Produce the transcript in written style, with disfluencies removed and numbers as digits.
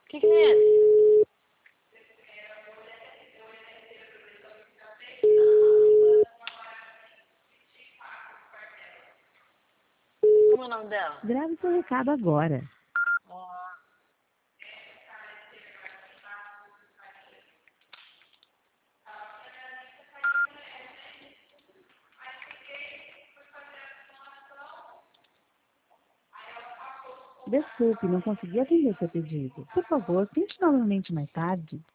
Que é esse? Como é o nome dela? Grave seu recado agora. Ó, Desculpe, não consegui atender seu pedido. Por favor, tente novamente mais tarde.